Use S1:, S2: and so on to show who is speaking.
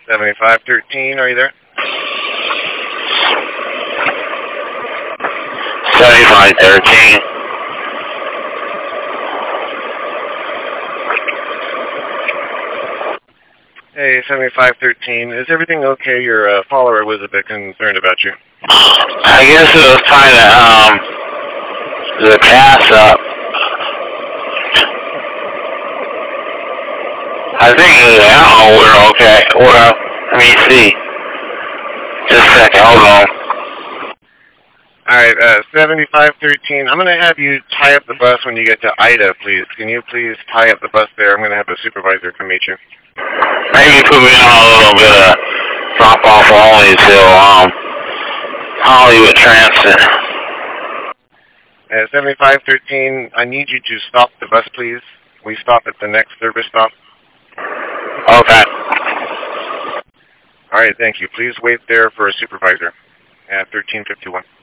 S1: 7513, are you there?
S2: 7513.
S1: Hey, 7513, is everything okay? Your follower was a bit concerned about you.
S2: I guess it was trying to, the pass up. I think, I don't know, we're okay. Well, let me see. Just a second, hold on.
S1: Alright, 7513, I'm going to have you tie up the bus when you get to Ida, please. Can you please tie up the bus there? I'm going to have a supervisor come meet you.
S2: Maybe put me on a little bit of drop-off only till Hollywood Transit.
S1: 7513, I need you to stop the bus, please. We stop at the next service stop.
S2: Okay.
S1: Alright, thank you. Please wait there for a supervisor at 1351.